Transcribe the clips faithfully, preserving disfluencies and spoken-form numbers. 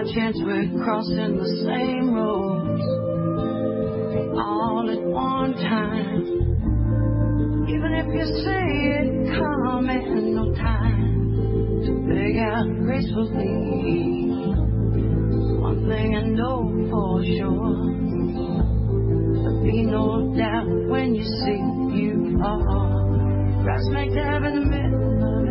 by chance we're crossing the same roads all at one time. Even if you say it coming, no time to beg out gracefully. One thing I know for sure, there'll be no doubt when you see you are right smack dab in the middle of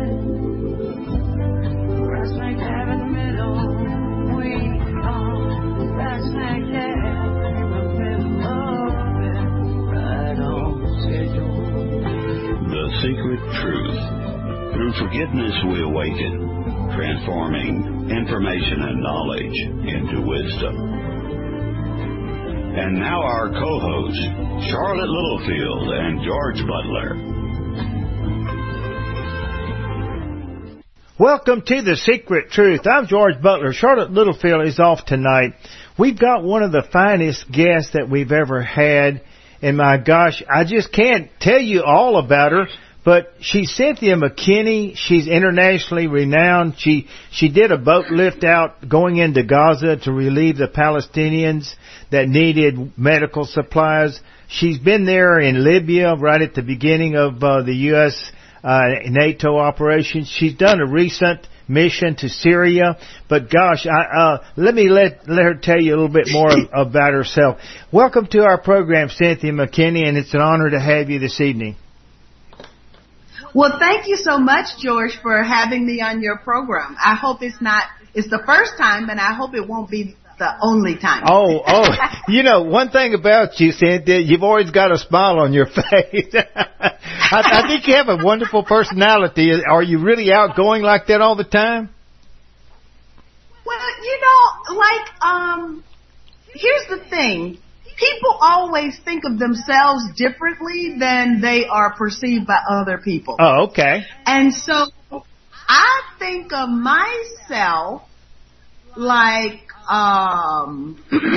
it. Right smack dab in the middle. We are right smack dab in the middle of it. Right on schedule. The Secret Truth. Through forgiveness we awaken, transforming information and knowledge into wisdom. And now our co-hosts, Charlotte Littlefield and George Butler. Welcome to The Secret Truth. I'm George Butler. Charlotte Littlefield is off tonight. We've got one of the finest guests that we've ever had. And my gosh, I just can't tell you all about her. But she's Cynthia McKinney. She's internationally renowned. She she did a boat lift out going into Gaza to relieve the Palestinians that needed medical supplies. She's been there in Libya right at the beginning of uh, the U S uh, NATO operations. She's done a recent mission to Syria. But gosh, I, uh, let me let let her tell you a little bit more about herself. Welcome to our program, Cynthia McKinney, and it's an honor to have you this evening. Well, thank you so much, George, for having me on your program. I hope it's not, it's the first time, and I hope it won't be the only time. Oh, oh, you know, one thing about you, Cynthia, you've always got a smile on your face. I, I think you have a wonderful personality. Are you really outgoing like that all the time? Well, you know, like, um, here's the thing. People always think of themselves differently than they are perceived by other people. Oh, okay. And so I think of myself like um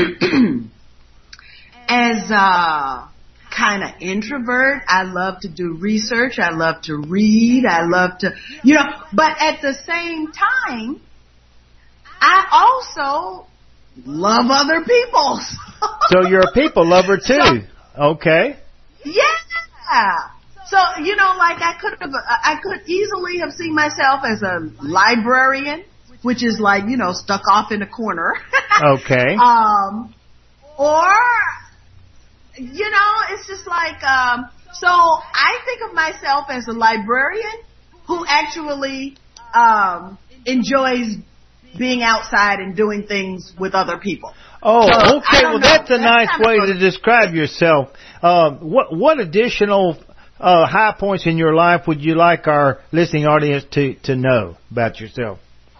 as a kind of introvert. I love to do research. I love to read. I love to, you know, but at the same time, I also love other people. So you're a people lover too. So, okay. Yeah. So, you know, like I could have, I could easily have seen myself as a librarian, which is like, you know, stuck off in a corner. Okay. Um, or, you know, it's just like, um, so I think of myself as a librarian who actually, um, enjoys being outside and doing things with other people. Oh, so, okay. Well, know. that's a that's nice way to describe yourself. Um, what what additional uh, high points in your life would you like our listening audience to, to know about yourself?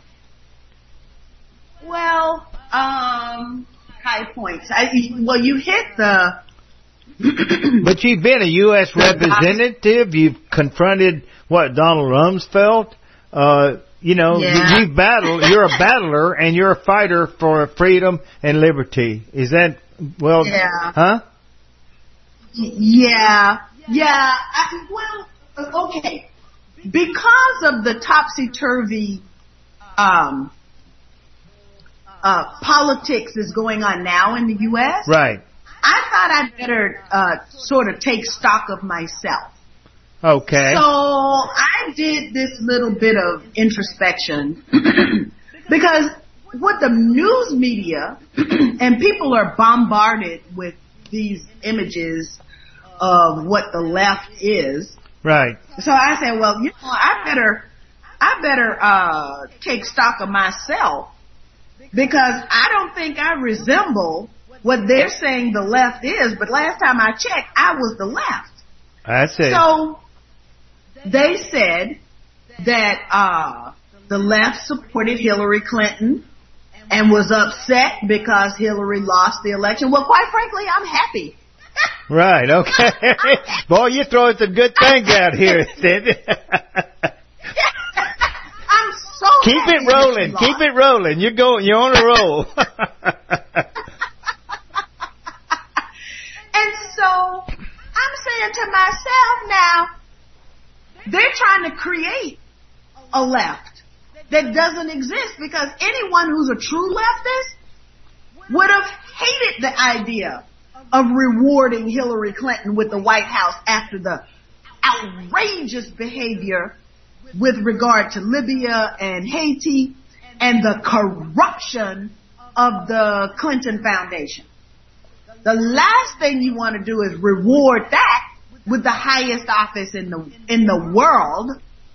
Well, um, high points. I, well, you hit the. But you've been a U S representative. You've confronted what Donald Rumsfeld. Uh, You know, yeah. you, you battle, you're a battler and you're a fighter for freedom and liberty. Is that, well, yeah. huh? Yeah, yeah. I, well, okay. Because of the topsy-turvy, um, uh, politics that's going on now in the U S, right. I thought I'd better, uh, sort of take stock of myself. Okay. So I did this little bit of introspection because what the news media and people are bombarded with these images of what the left is. Right. So I said, well, you know, I better, I better, uh, take stock of myself because I don't think I resemble what they're saying the left is. But last time I checked, I was the left. That's it. So they said that uh the left supported Hillary Clinton and was upset because Hillary lost the election. Well, quite frankly, I'm happy. Right, okay. Boy, you're throwing some good things out here, Cindy. I'm so Keep happy it rolling. that Keep it rolling. You're going, you're on a roll. And so I'm saying to myself now, they're trying to create a left that doesn't exist, because anyone who's a true leftist would have hated the idea of rewarding Hillary Clinton with the White House after the outrageous behavior with regard to Libya and Haiti and the corruption of the Clinton Foundation. The last thing you want to do is reward that with the highest office in the in the world.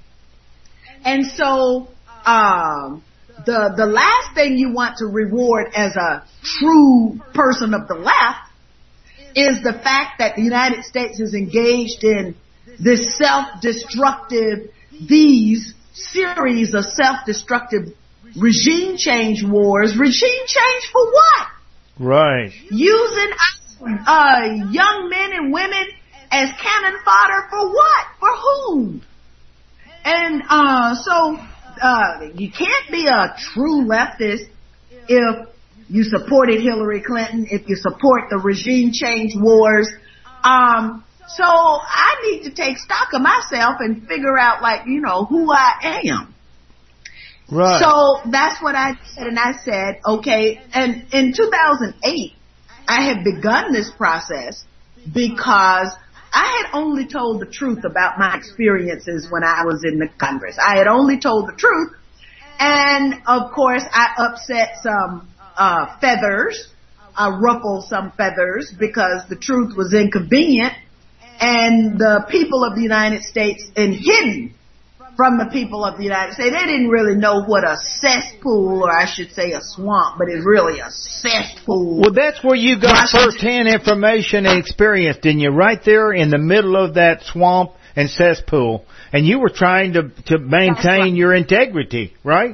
And so um, the the last thing you want to reward as a true person of the left is the fact that the United States is engaged in this self-destructive, these series of self-destructive regime change wars. Regime change for what? Right. Using uh, young men and women as cannon fodder for what? For whom? And uh, so uh, you can't be a true leftist if you supported Hillary Clinton, if you support the regime change wars. Um, so I need to take stock of myself and figure out, like, you know, who I am. Right. So that's what I said, and I said, okay, and in two thousand eight, I had begun this process because I had only told the truth about my experiences when I was in the Congress. I had only told the truth, and of course I upset some uh feathers, I ruffled some feathers because the truth was inconvenient, and the people of the United States, and hidden from the people of the United States, they didn't really know what a cesspool, or I should say a swamp, but it's really a cesspool. Well, that's where you got first-hand information and experience, didn't you? Right there in the middle of that swamp and cesspool. And you were trying to, to maintain right. your integrity, right?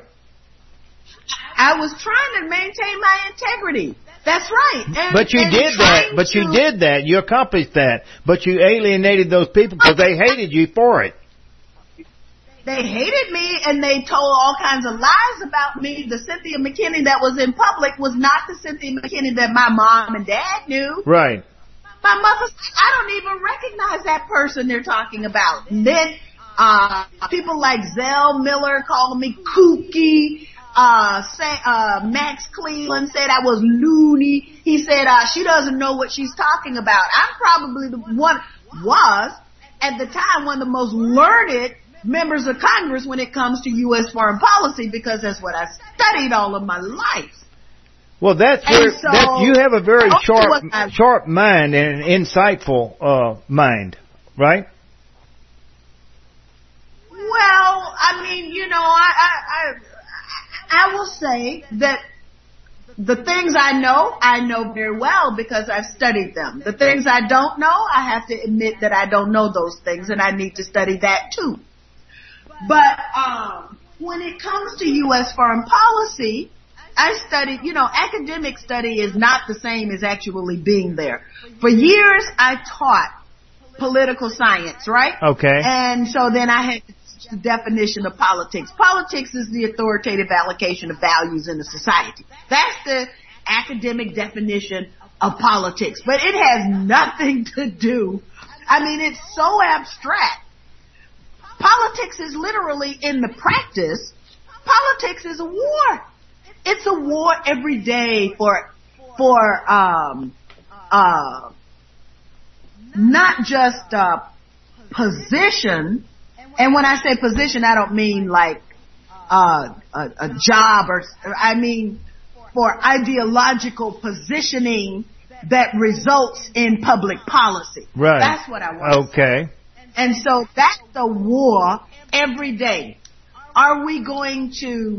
I was trying to maintain my integrity. That's right. And, but you did that. But to, you did that. You accomplished that. But you alienated those people because they hated you for it. They hated me, and they told all kinds of lies about me. The Cynthia McKinney that was in public was not the Cynthia McKinney that my mom and dad knew. Right. My mother said, I don't even recognize that person they're talking about. And then uh people like Zell Miller called me kooky. Uh, say, uh, Max Cleveland said I was loony. He said, uh, she doesn't know what she's talking about. I'm probably the one, was, at the time, one of the most learned members of Congress when it comes to U S foreign policy, because that's what I studied all of my life. Well, that's where, so, that, you have a very sharp, I, sharp mind and an insightful, uh, mind, right? Well, I mean, you know, I, I, I I will say that the things I know, I know very well because I've studied them. The things I don't know, I have to admit that I don't know those things, and I need to study that too. But um, when it comes to U S foreign policy, I studied, you know, academic study is not the same as actually being there. For years, I taught political science, right? Okay. And so then I had to the definition of politics. Politics is the authoritative allocation of values in a society. That's the academic definition of politics. But it has nothing to do, I mean, it's so abstract. Politics is literally, in the practice, politics is a war. It's a war every day for, for, um, uh, not just, uh, position. And when I say position, I don't mean like uh, a, a job, or I mean for ideological positioning that results in public policy. Right. That's what I want. Okay. And so that's the war every day. Are we going to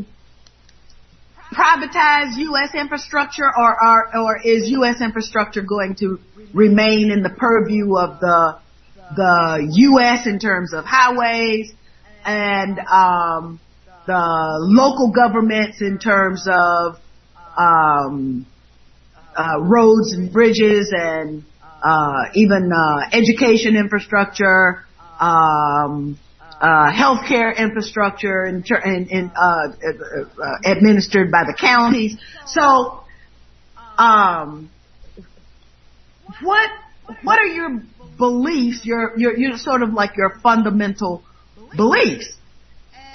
privatize U S infrastructure, or, or, or is U S infrastructure going to remain in the purview of the the U S in terms of highways, and um, the local governments in terms of um, uh, roads and bridges, and uh, even uh, education infrastructure, um, uh, healthcare infrastructure, in, in, in, uh, uh, administered by the counties. So, um, what what are your beliefs, your, your, your sort of like your fundamental beliefs?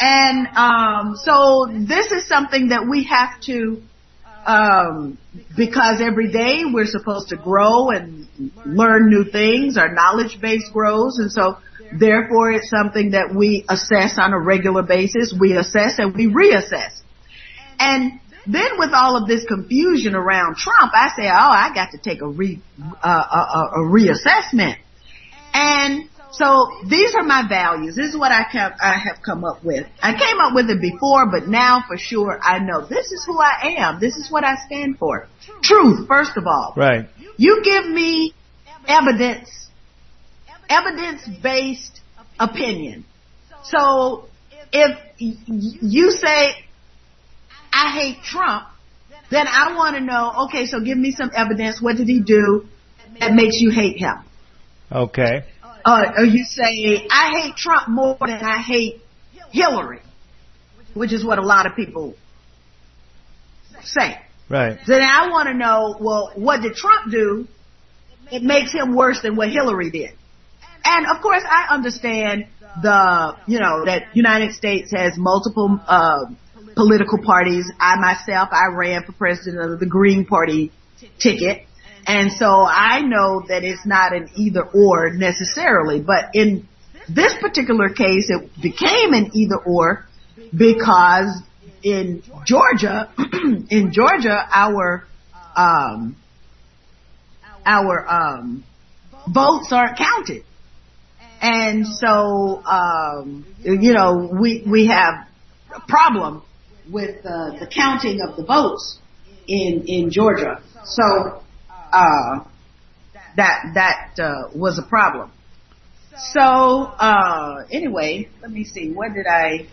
And um, so this is something that we have to, um, because every day we're supposed to grow and learn new things. Our knowledge base grows, and so therefore it's something that we assess on a regular basis. We assess and we reassess. And then with all of this confusion around Trump, I say, oh, I got to take a re uh, a, a reassessment. And so these are my values. This is what I, have, I have come up with. I came up with it before, but now for sure I know this is who I am. This is what I stand for. Truth, first of all. Right. You give me evidence, evidence-based opinion. So if you say, I hate Trump, then I want to know, okay, so give me some evidence. What did he do that makes you hate him? Okay. Uh, or you say, I hate Trump more than I hate Hillary, which is what a lot of people say. Right. So then I want to know, well, what did Trump do? It makes him worse than what Hillary did. And of course, I understand the, you know, that United States has multiple uh, political parties. I myself, I ran for president of the Green Party ticket. And so I know that it's not an either or necessarily, but in this particular case, it became an either or because in Georgia, in Georgia, our, um, our, um, votes aren't counted. And so, um, you know, we, we have a problem with, uh, the counting of the votes in, in Georgia. So, Uh, that, that, uh, was a problem. So, uh, anyway, let me see, where did I,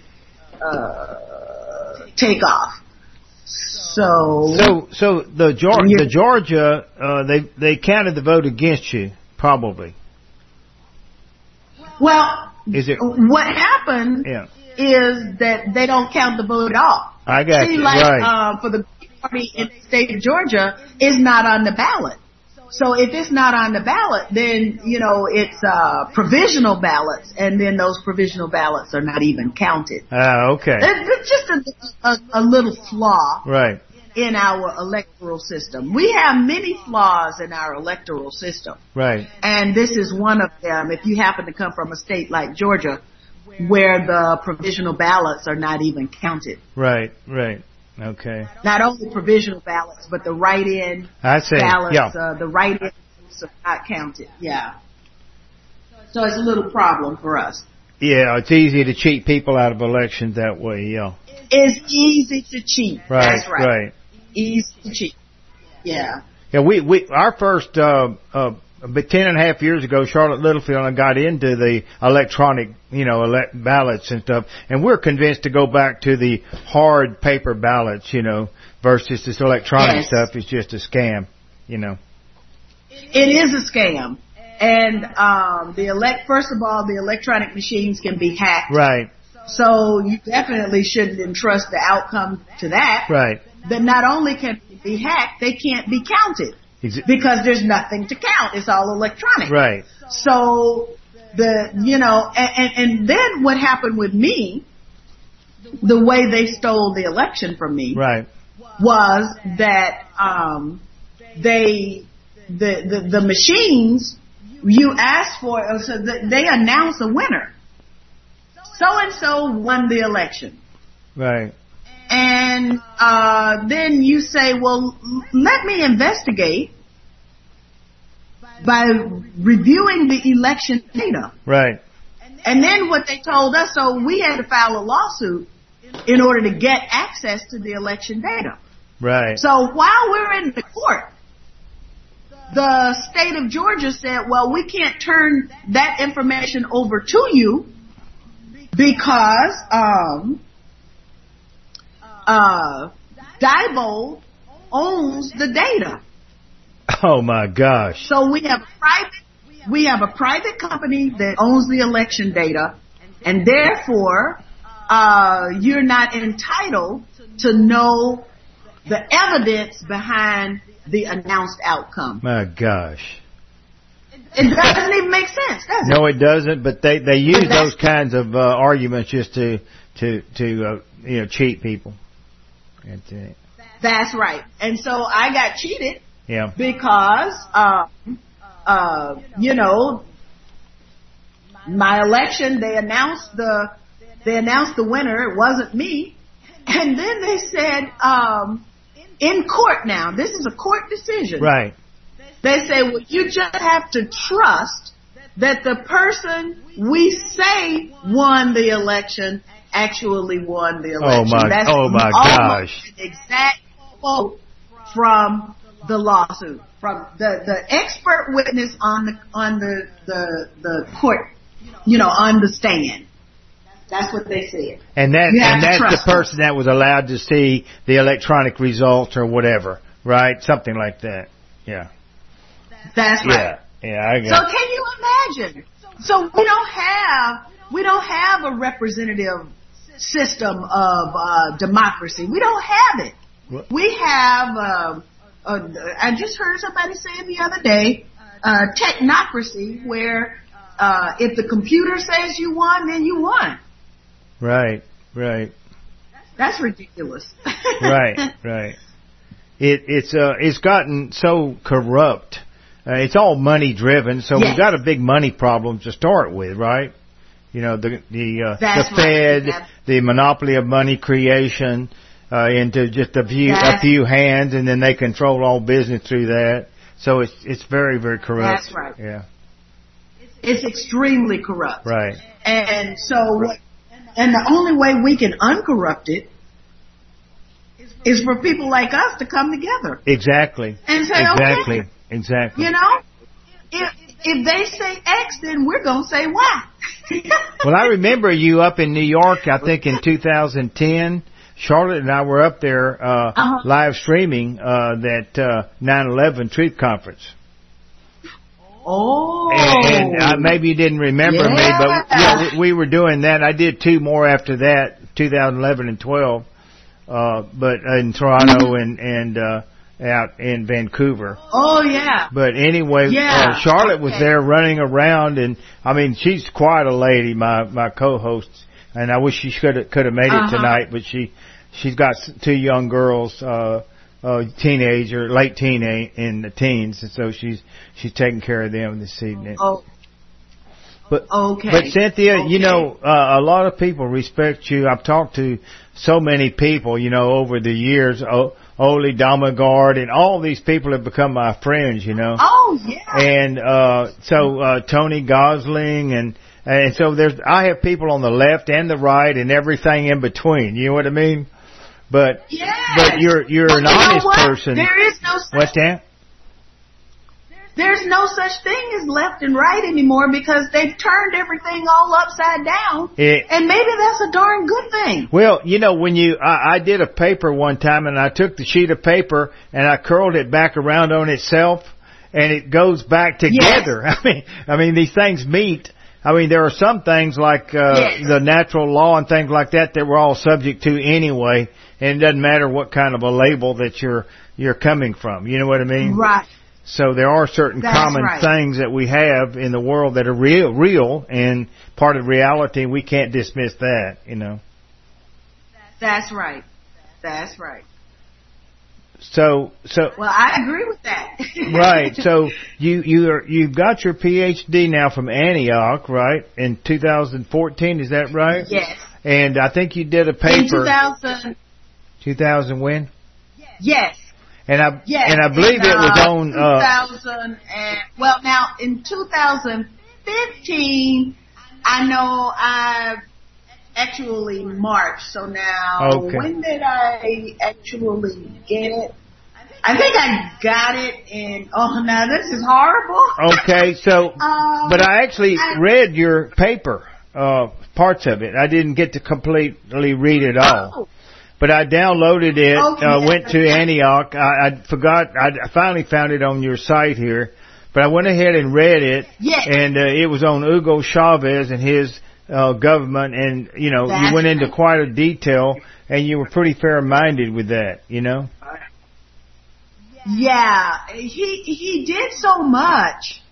uh, take off? So, So, so the, Geor- the Georgia, uh, they, they counted the vote against you, probably. Well, is it, what happened yeah. is that they don't count the vote at all. I got See, you, like, right. uh, for the party in the state of Georgia is not on the ballot. So if it's not on the ballot, then, you know, it's uh provisional ballots, and then those provisional ballots are not even counted. Ah, okay. It's just a, a, a little flaw right. in our electoral system. We have many flaws in our electoral system. Right. And this is one of them. If you happen to come from a state like Georgia, where the provisional ballots are not even counted. Right, right. Okay. Not only provisional ballots, but the write-in I see. ballots, Yeah. uh, the write-ins are not counted. Yeah. So it's a little problem for us. Yeah, it's easy to cheat people out of elections that way, yeah. It's easy to cheat. Right, That's right. right. Easy to cheat. Yeah. Yeah, we, we, our first, uh, uh, but ten and a half years ago, Charlotte Littlefield and I got into the electronic, you know, elect ballots and stuff, and we're convinced to go back to the hard paper ballots, you know, versus this electronic yes. stuff is just a scam, you know. It is a scam. And, um, the elect, first of all, the electronic machines can be hacked. Right. So you definitely shouldn't entrust the outcome to that. Right. That not only can it be hacked, they can't be counted. Exa- Because there's nothing to count. It's all electronic. Right. So the, you know, and, and, and then what happened with me, the way they stole the election from me. Right. Was that, um, they, the, the, the machines you asked for, so they announce a winner. So and so won the election. Right. And uh then you say, well, let me investigate by reviewing the election data. Right. And then what they told us, so we had to file a lawsuit in order to get access to the election data. Right. So while we're in the court, the state of Georgia said, well, we can't turn that information over to you because um Uh, Diebold owns the data. Oh my gosh. So we have a private, we have a private company that owns the election data, and therefore, uh, you're not entitled to know the evidence behind the announced outcome. My gosh. It doesn't even make sense, does it? No, it doesn't, but they, they use those kinds of, uh, arguments just to, to to uh, you know cheat people. That's it. That's right. And so I got cheated. Yeah. Because uh, uh, you know, my election, they announced the they announced the winner. It wasn't me. And then they said, um, in court now, this is a court decision. Right. They say, well, you just have to trust that the person we say won the election actually won the election. Oh my, That's oh my gosh. An exact quote from the lawsuit, from the, the expert witness on the, on the, the, the court, you know, on the stand. That's what they said. And that, and that's the them. person that was allowed to see the electronic results or whatever, right? Something like that. Yeah. That's right. Yeah, yeah, I So got it. can you imagine? So we don't have we don't have a representative system of uh, democracy. We don't have it. What? We have. Uh, uh, I just heard somebody say the other day, uh, technocracy, where uh, if the computer says you won, then you won. Right, right. That's ridiculous. Right, right. It it's uh it's gotten so corrupt. Uh, it's all money driven, so Yes. we've got a big money problem to start with, right? You know, the the uh, the That's Fed, right. the monopoly of money creation uh, into just a few a That's- few hands, and then they control all business through that. So it's it's very very corrupt. That's right. Yeah. It's extremely corrupt. Right. And so, what, and the only way we can uncorrupt it is for people like us to come together Exactly. and say, Exactly. okay, Exactly. you know, if if they say X, then we're gonna say Y. Well, I remember you up in New York, I think in two thousand ten. Charlotte and I were up there uh, Uh-huh. live streaming uh, that uh, nine eleven Truth Conference. Oh, And, and uh, maybe you didn't remember me, but yeah, we, we were doing that. I did two more after that, two thousand eleven and twelve, uh, but in Toronto and and uh, out in Vancouver. oh yeah, But anyway, Yeah, uh, Charlotte was okay. there running around, and I mean, she's quite a lady, my my co-host, and I wish she could have could have made it Uh-huh. tonight, but she she's got s- two young girls, uh, uh, teenager, late teen in the teens, and so she's she's taking care of them this evening. oh, But okay. but Cynthia, Okay. you know, uh, a lot of people respect you. I've talked to so many people, you know, over the years. O- Oli Damagard and all these people have become my friends, you know. Oh yeah, And uh so uh Tony Gosling and and so there's I have people on the left and the right and everything in between. You know what I mean? But yes. but you're you're But an you know honest what? person. There is no such What's that? There's no such thing as left and right anymore because they've turned everything all upside down. It, And maybe that's a darn good thing. Well, you know, when you, I, I did a paper one time and I took the sheet of paper and I curled it back around on itself and it goes back together. Yes. I mean, I mean, these things meet. I mean, there are some things like, uh, Yes. the natural law and things like that that we're all subject to anyway. And it doesn't matter what kind of a label that you're, you're coming from. You know what I mean? Right. So there are certain That's common right. things that we have in the world that are real, real and part of reality. We can't dismiss that, you know. That's right. That's right. So, so, Well, I agree with that. right. So you, you are, you've got your P H D now from Antioch, right? In two thousand fourteen, is that right? Yes. And I think you did a In paper. two thousand. two thousand when? Yes. And I, Yes. and I believe in, it was uh, on, uh, two thousand and, well, now in two thousand fifteen, I know I actually marched. So now, Okay. when did I actually get it? I think I got it in, oh, now this is horrible. okay. So, Um, but I actually I- read your paper, uh, parts of it. I didn't get to completely read it all. Oh, But I downloaded it, Okay. uh, went to Antioch. I, I forgot, I finally found it on your site here, but I went ahead and read it. Yes. And, uh, it was on Hugo Chavez and his, uh, government, and, you know, That's you went into right. quite a detail, and you were pretty fair-minded with that, you know? yeah, he he did so much,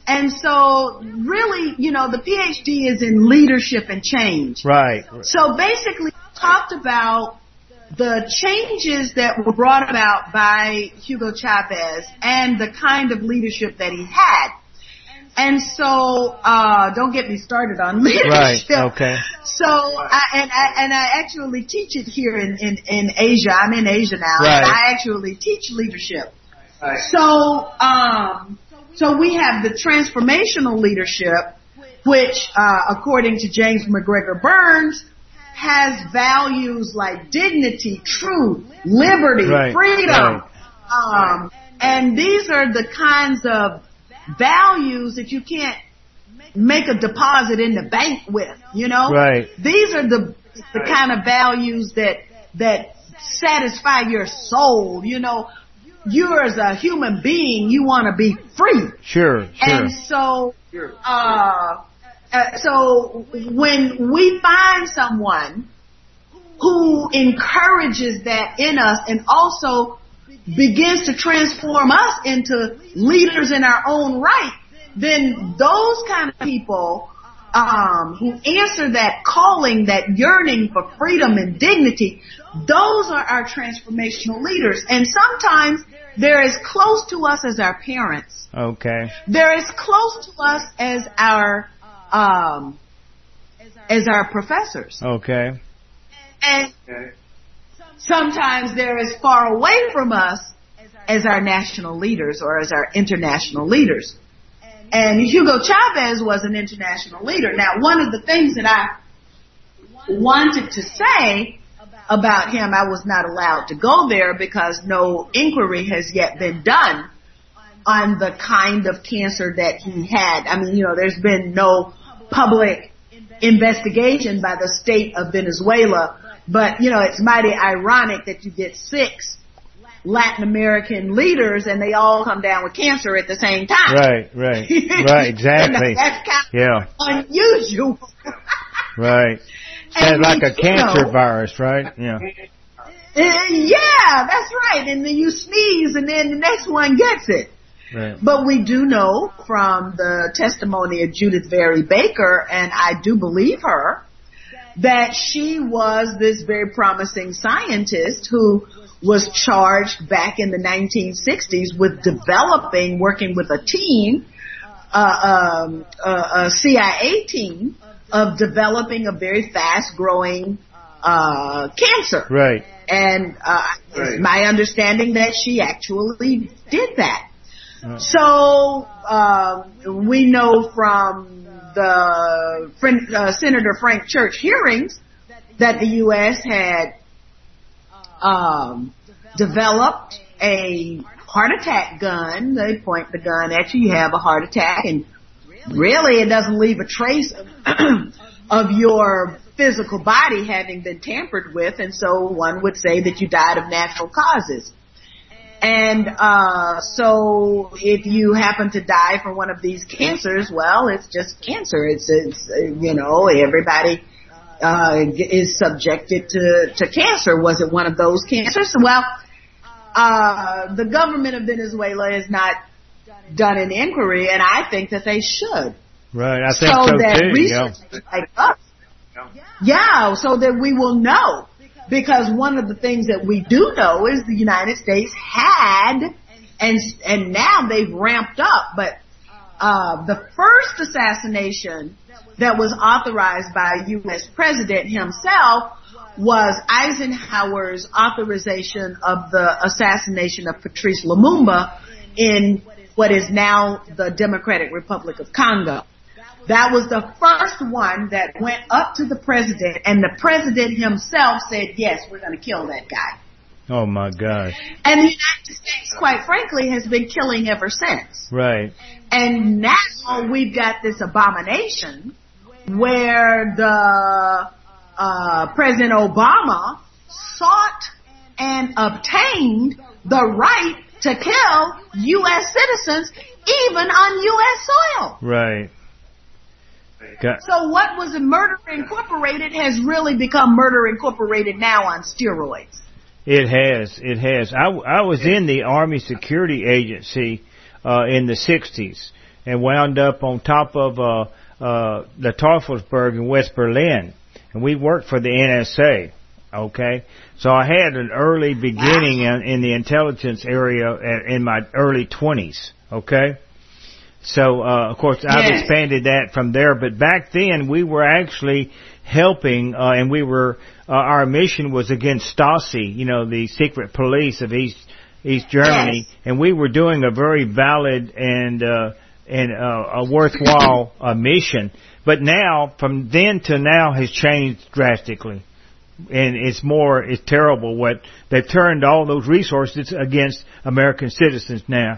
And so really, you know, the PhD is in leadership and change. Right. So basically talked about the changes that were brought about by Hugo Chavez and the kind of leadership that he had. And so, uh, don't get me started on leadership. Right, okay. So, I, and I, and I actually teach it here in, in, in Asia. I'm in Asia now. Right. And I actually teach leadership. Right. So, um, so we have the transformational leadership, which, uh, according to James McGregor Burns, has values like dignity, truth, liberty, right. freedom. Right. Um, and these are the kinds of values that you can't make a deposit in the bank with, you know? Right. These are the the kind of values that that satisfy your soul, you know. You as a human being, you want to be free. Sure, sure. And so, uh, uh, so when we find someone who encourages that in us and also begins to transform us into leaders in our own right, then those kind of people um, who answer that calling, that yearning for freedom and dignity, those are our transformational leaders. And sometimes they're as close to us as our parents. Okay. They're as close to us as our um, as our professors. Okay. And sometimes they're as far away from us as our national leaders or as our international leaders. And Hugo Chavez was an international leader. Now, one of the things that I wanted to say about him, I was not allowed to go there because no inquiry has yet been done on the kind of cancer that he had. I mean, you know, there's been no public investigation by the state of Venezuela. But, you know, it's mighty ironic that you get six Latin American leaders and they all come down with cancer at the same time. Right, right, right, exactly. That's kind of yeah. unusual. Right. Sounds like a cancer know, virus, right? Yeah. Uh, yeah, that's right. And then you sneeze and then the next one gets it. Right. But we do know from the testimony of Judith Vary Baker, and I do believe her, that she was this very promising scientist who was charged back in the nineteen sixties with developing, working with a team, uh, um, uh, a C I A team, of developing a very fast-growing uh, cancer. Right. And uh, right. It's my understanding that she actually did that. Right. So uh, we know from the uh, Senator Frank Church hearings that the U S had um, developed a heart attack gun. They point the gun at you, you have a heart attack, and really it doesn't leave a trace of your physical body having been tampered with, and so one would say that you died of natural causes. And uh so if you happen to die from one of these cancers, well, it's just cancer. It's, it's you know, everybody uh is subjected to, to cancer. Was it one of those cancers? Well, uh the government of Venezuela has not done an inquiry, and I think that they should. Right, I think so, so that too. Researchers Yeah. like us, yeah, so that we will know. Because one of the things that we do know is the United States had, and and now they've ramped up, but uh the first assassination that was authorized by a U S president himself was Eisenhower's authorization of the assassination of Patrice Lumumba in what is now the Democratic Republic of Congo. That was the first one that went up to the president, and the president himself said, yes, we're going to kill that guy. Oh, my gosh. And the United States, quite frankly, has been killing ever since. Right. And now we've got this abomination where the uh President Obama sought and obtained the right to kill U S citizens even on U S soil. Right. Got So what was Murder Incorporated has really become Murder Incorporated now on steroids. It has. It has. I, I was in the Army Security Agency uh, in the sixties, and wound up on top of uh, uh, the Teufelsberg in West Berlin. And we worked for the N S A. Okay, so I had an early beginning in, in the intelligence area in my early twenties. Okay, so uh, of course I've yes. expanded that from there. But back then we were actually helping, uh, and we were uh, our mission was against Stasi, you know, the secret police of East East Germany, yes. and we were doing a very valid and uh, and uh, a worthwhile uh, mission. But now, from then to now, has changed drastically. And it's more, it's terrible what they've turned all those resources against American citizens now.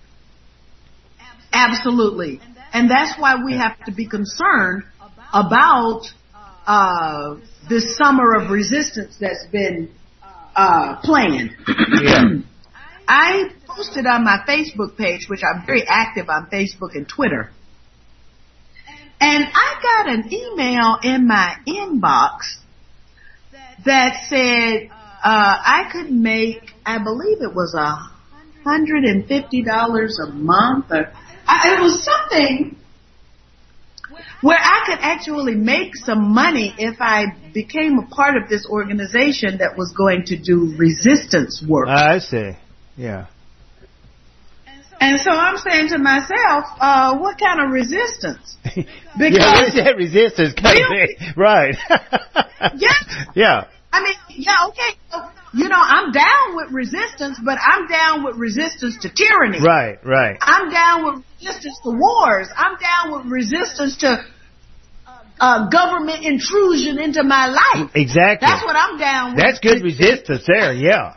Absolutely. And that's why we have to be concerned about uh, this summer of resistance that's been uh, planned. Yeah. I posted on my Facebook page, which I'm very active on Facebook and Twitter, and I got an email in my inbox that said uh, I could make, I believe it was a hundred and fifty dollars a month, or I, it was something where I could actually make some money if I became a part of this organization that was going to do resistance work. I see. Yeah. And so I'm saying to myself, uh, what kind of resistance? Because yeah, where's that resistance coming in? Right. Yeah. Yeah. I mean, yeah, okay. So, you know, I'm down with resistance, but I'm down with resistance to tyranny. Right, right. I'm down with resistance to wars. I'm down with resistance to uh, government intrusion into my life. Exactly. That's what I'm down with. That's good resistance there, yeah.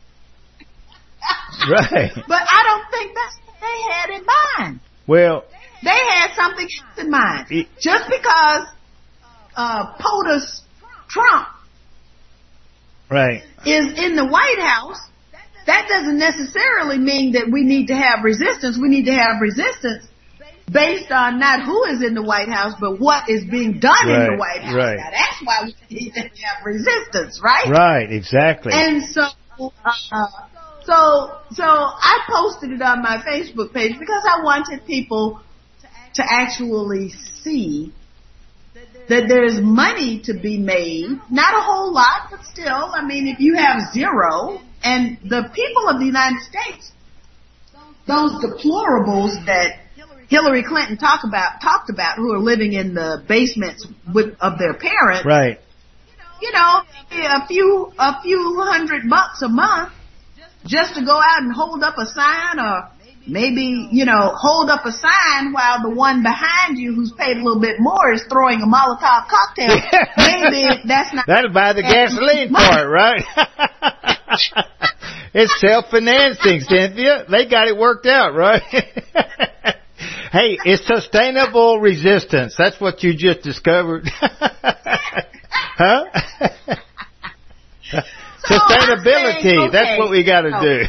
Right. But I don't think that's what they had in mind. Well, they had something in mind. It, Just because uh, POTUS Trump right. is in the White House, that doesn't necessarily mean that we need to have resistance. We need to have resistance based on not who is in the White House, but what is being done right, in the White House. Right. Now, that's why we need to have resistance, right? Right, exactly. And so, uh, so, so I posted it on my Facebook page because I wanted people to actually see that there's money to be made. Not a whole lot, but still, I mean, if you have zero, and the people of the United States, those deplorables that Hillary Clinton talk about, talked about, who are living in the basements with, of their parents, right? You know, a few, a few hundred bucks a month just to go out and hold up a sign, or maybe, you know, hold up a sign while the one behind you who's paid a little bit more is throwing a Molotov cocktail. Maybe that's not... That'll buy the gasoline for it, right? It's self-financing, Cynthia. They got it worked out, right? Hey, it's sustainable resistance. That's what you just discovered. Huh? So sustainability. Saying, okay, that's what we got to so. do.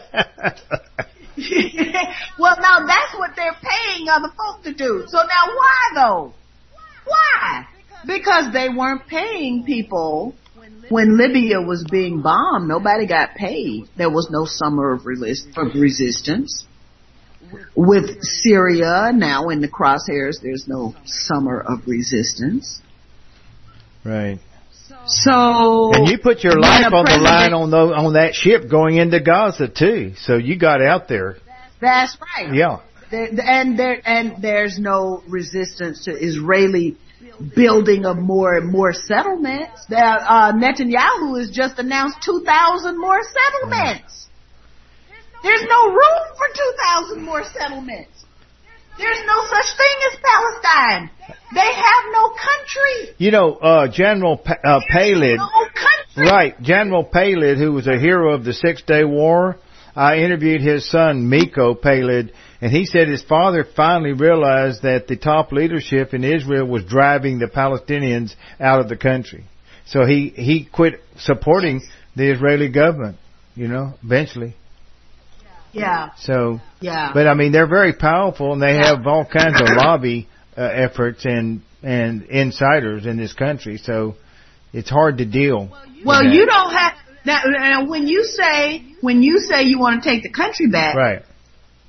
Well, now that's what they're paying other folk to do. So now why though? Why? Because they weren't paying people when Libya was being bombed. Nobody got paid. There was no summer of, resist- of resistance. With Syria now in the crosshairs, there's no summer of resistance. Right. So, and you put your life on the line on the, on that ship going into Gaza too. So you got out there. That's right. Yeah. There, and there and there's no resistance to Israeli building of more and more settlements. There, uh, Netanyahu has just announced two thousand more settlements. There's no room for two thousand more settlements. There's no such thing as Palestine. They have no country. You know, uh, General pa- uh, Palid. No country. Right. General Palid, who was a hero of the Six-Day War, I interviewed his son, Miko Palid, and he said his father finally realized that the top leadership in Israel was driving the Palestinians out of the country. So he, he quit supporting the Israeli government, you know, eventually. Yeah. So, yeah. But I mean, they're very powerful, and they have all kinds of lobby uh, efforts and and insiders in this country. So it's hard to deal. Well, with you don't have now, now. When you say when you say you want to take the country back, right?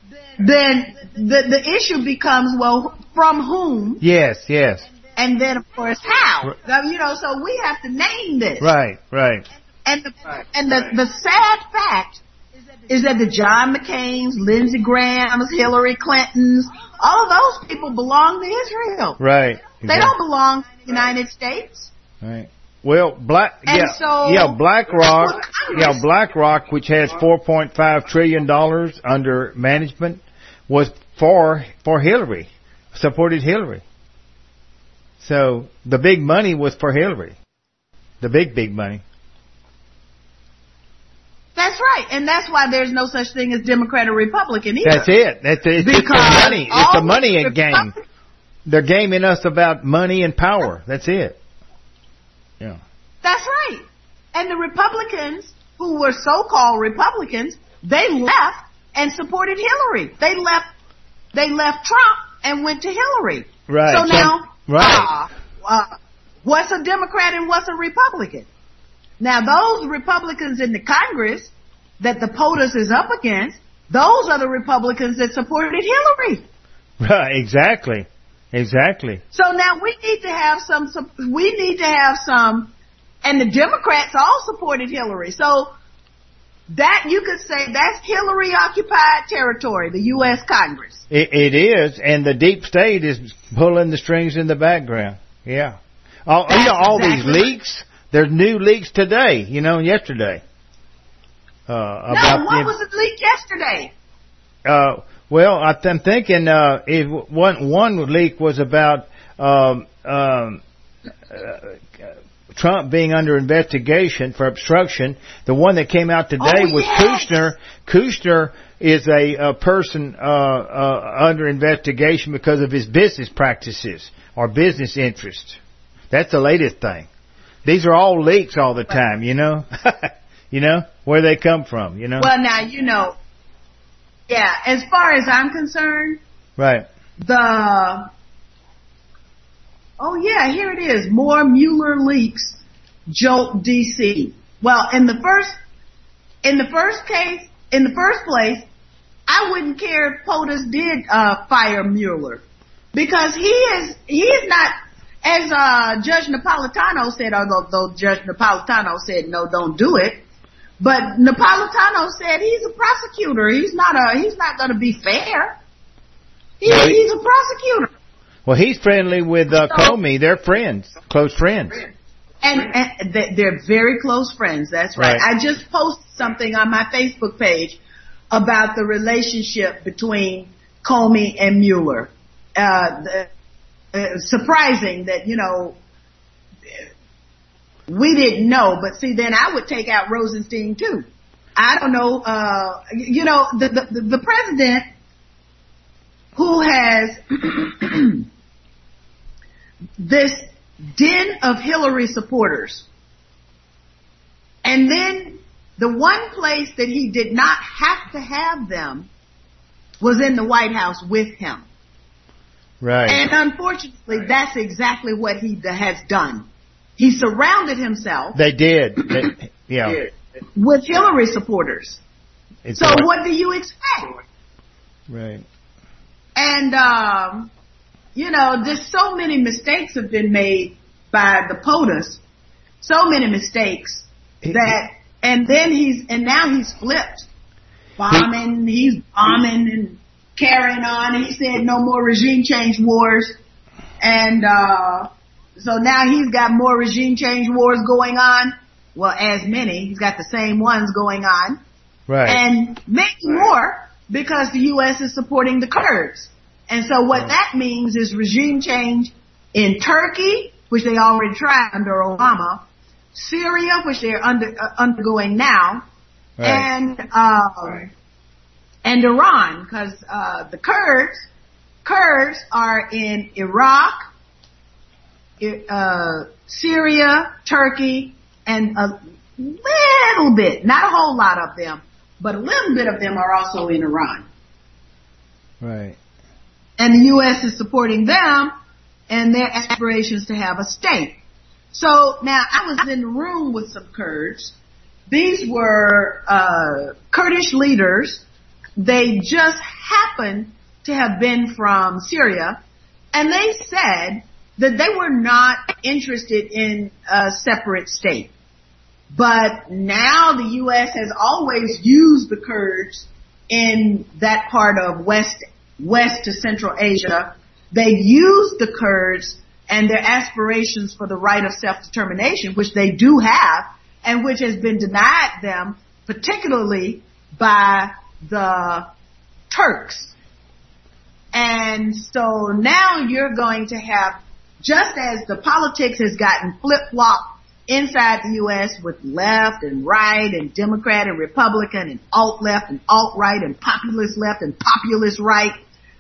then the the issue becomes, well, from whom? Yes, yes. And then, of course, how? You know, so we have to name this. Right, right. And the, and the, the sad fact is that the John McCain's, Lindsey Graham's, Hillary Clinton's, all of those people belong to Israel. Right. Exactly. They don't belong to the United States. Right. Well, Black, and yeah, so, yeah, BlackRock, yeah, BlackRock, which has four point five trillion dollars under management, was for, for Hillary, supported Hillary. So, the big money was for Hillary. The big, big money. That's right, and that's why there's no such thing as Democrat or Republican either. That's it. That's it. It's because the money. It's the money the game. They're gaming us about money and power. That's it. Yeah. That's right. And the Republicans, who were so-called Republicans, they left and supported Hillary. They left. They left Trump and went to Hillary. Right. So now, right. Uh, uh, what's a Democrat and what's a Republican? Now, those Republicans in the Congress that the POTUS is up against, those are the Republicans that supported Hillary. Right, exactly. Exactly. So now we need to have some, some, we need to have some, and the Democrats all supported Hillary. So that, you could say that's Hillary occupied territory, the U S Congress. It, it is, and the deep state is pulling the strings in the background. Yeah. All, you know, all exactly these leaks. There's new leaks today, you know, yesterday. Uh, about no, what the, was the leak yesterday? Uh, well, I'm thinking uh, it, one one leak was about um, um, uh, Trump being under investigation for obstruction. The one that came out today oh, was yes. Kushner. Kushner is a, a person uh, uh, under investigation because of his business practices or business interests. That's the latest thing. These are all leaks all the time, you know. You know where they come from, you know. Well, now you know. Yeah, as far as I'm concerned, right. The oh yeah, here it is. More Mueller leaks jolt D C. Well, in the first in the first case, in the first place, I wouldn't care if POTUS did uh, fire Mueller because he is he is not. As uh, Judge Napolitano said, although though Judge Napolitano said no, don't do it, but Napolitano said he's a prosecutor. He's not a. He's not going to be fair. He, well, he's a prosecutor. Well, he's friendly with uh, so, Comey. They're friends, close friends. And, and they're very close friends. That's right. right. I just posted something on my Facebook page about the relationship between Comey and Mueller. Uh, the, Uh, surprising that, you know, we didn't know, but see, then I would take out Rosenstein too. I don't know, uh, you know, the, the, the president who has this den of Hillary supporters, and then the one place that he did not have to have them was in the White House with him. Right. And unfortunately, that's exactly what he has done. He surrounded himself. They did. They, yeah. With Hillary supporters. It's so right. What do you expect? Right. And, um, you know, there's so many mistakes have been made by the POTUS. So many mistakes that, and then he's, and now he's flipped. Bombing, he's bombing and carrying on. He said no more regime change wars. And, uh, so now he's got more regime change wars going on. Well, as many. He's got the same ones going on. Right. And maybe more because the U S is supporting the Kurds. And so what right. that means is regime change in Turkey, which they already tried under Obama, Syria, which they're under, uh, undergoing now, right. and, uh, right. and Iran, because, uh, the Kurds, Kurds are in Iraq, uh, Syria, Turkey, and a little bit, not a whole lot of them, but a little bit of them are also in Iran. Right. And the U S is supporting them and their aspirations to have a state. So now I was in the room with some Kurds. These were uh Kurdish leaders they just happened to have been from Syria, and they said that they were not interested in a separate state. But now the U S has always used the Kurds in that part of West, West to Central Asia. They've used the Kurds and their aspirations for the right of self-determination, which they do have, and which has been denied them, particularly by the Turks. And so now you're going to have, just as the politics has gotten flip-flopped inside the U S with left and right and Democrat and Republican and alt-left and alt-right and populist left and populist right.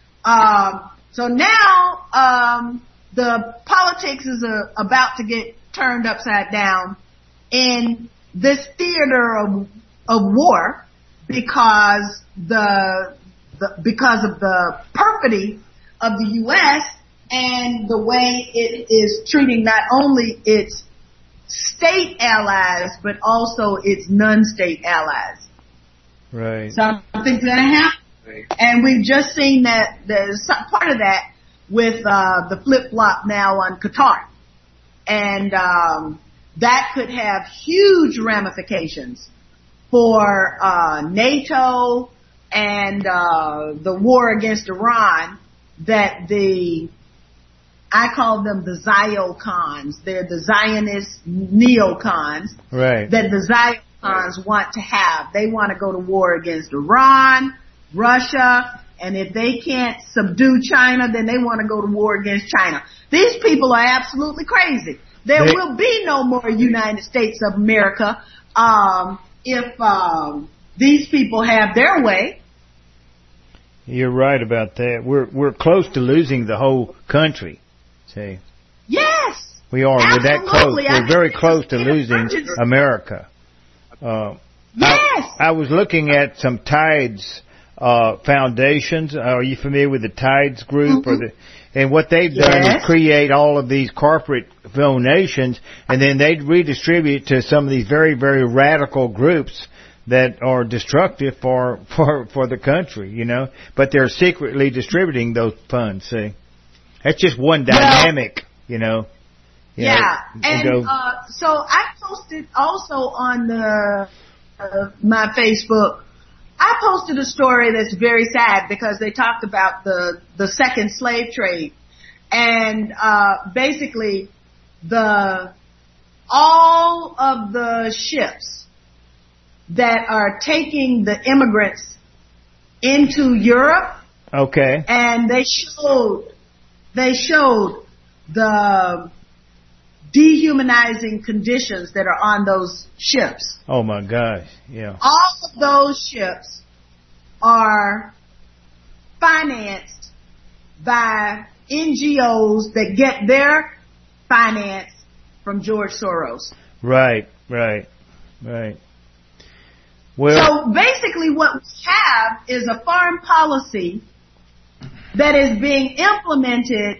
Um, so now um, the politics is uh, about to get turned upside down in this theater of, of war because the, the because of the perfidy of the U S and the way it is treating not only its state allies, but also its non-state allies. Right. Something's going to happen. Right. And we've just seen that there's some part of that with uh, the flip-flop now on Qatar. And um, that could have huge ramifications for uh, NATO and uh, the war against Iran that the I call them the Ziocons. They're the Zionist neocons right. that the Ziocons want to have. They want to go to war against Iran, Russia, and if they can't subdue China, then they want to go to war against China. These people are absolutely crazy. There they, will be no more United States of America um, if um, these people have their way. You're right about that. We're we're close to losing the whole country. See? Yes. We are. Absolutely. We're that close. We're I very close to losing America. Uh, yes. I, I was looking at some Tides uh, foundations. Uh, are you familiar with the Tides group? Mm-hmm. Or the, and what they've done yes. is create all of these corporate donations, and then they'd redistribute to some of these very, very radical groups that are destructive for, for, for the country, you know. But they're secretly distributing those funds, see. That's just one dynamic, well, you know. You yeah, know, and go, uh, so I posted also on the uh, my Facebook. I posted a story that's very sad because they talked about the the second slave trade, and uh, basically the all of the ships that are taking the immigrants into Europe. Okay. And they showed. They showed the dehumanizing conditions that are on those ships. Oh my gosh, yeah. All of those ships are financed by N G Os that get their finance from George Soros. Right, right, right. Well, so basically what we have is a foreign policy that is being implemented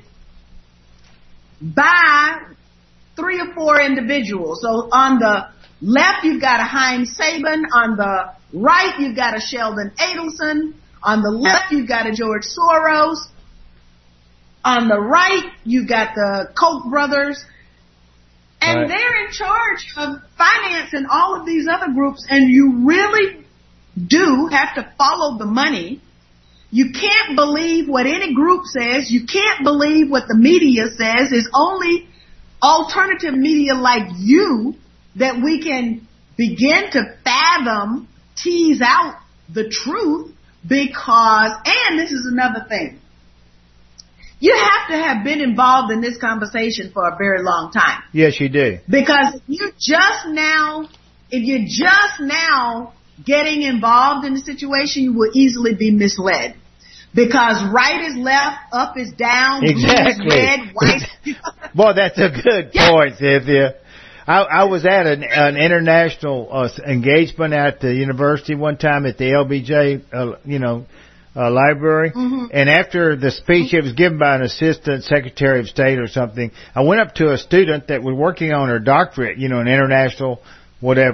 by three or four individuals. So on the left, you've got a Heinz Sabin. On the right, you've got a Sheldon Adelson. On the left, you've got a George Soros. On the right, you've got the Koch brothers. And right. they're in charge of financing all of these other groups. And you really do have to follow the money. You can't believe what any group says. You can't believe what the media says. It's only alternative media like you that we can begin to fathom, tease out the truth because, and this is another thing, you have to have been involved in this conversation for a very long time. Yes, you do. Because if you're just now, if you're just now getting involved in the situation, you will easily be misled. Because right is left, up is down, exactly. blue is red, white. Boy, that's a good yeah. point, Cynthia. I, I was at an, an international uh, engagement at the university one time at the L B J, uh, you know, uh, library. Mm-hmm. And after the speech, it was given by an assistant secretary of state or something. I went up to a student that was working on her doctorate, you know, an international whatever.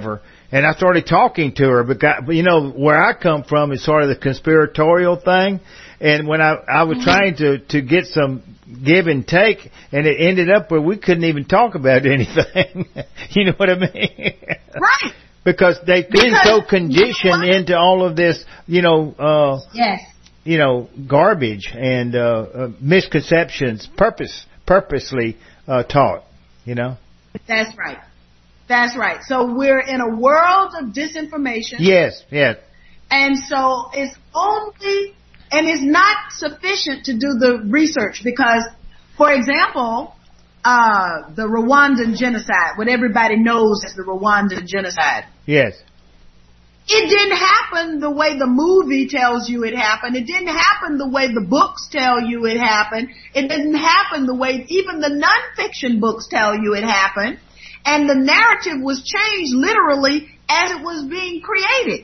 And I started talking to her, but, got, but you know, where I come from is sort of the conspiratorial thing. And when I, I was trying to, to get some give and take, and it ended up where we couldn't even talk about anything. You know what I mean? Right. Because they've been because, so conditioned you know into all of this, you know, uh, yes. you know, garbage and, uh, uh misconceptions, purpose, purposely, uh, taught, you know? That's right. That's right. So we're in a world of disinformation. Yes, yes. And so it's only, and it's not sufficient to do the research because, for example, uh, the Rwandan genocide, what everybody knows as the Rwandan genocide. Yes. It didn't happen the way the movie tells you it happened. It didn't happen the way the books tell you it happened. It didn't happen the way even the nonfiction books tell you it happened. And the narrative was changed literally as it was being created.